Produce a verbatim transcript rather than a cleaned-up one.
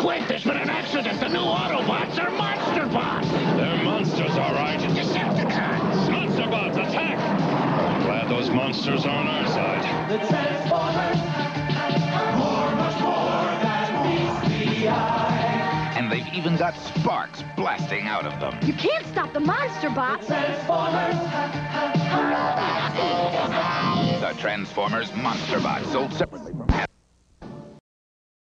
quick! There's been an accident! The new Autobots are Monster Bots! They're monsters, all right. Decepticons! Monster Bots, attack! I'm glad those monsters are on our side. The Transformers, more, much more than meets the eye. And they've even got sparks blasting out of them. You can't stop the Monster Bots. The Transformers. The Transformers Monster Bots, sold separately from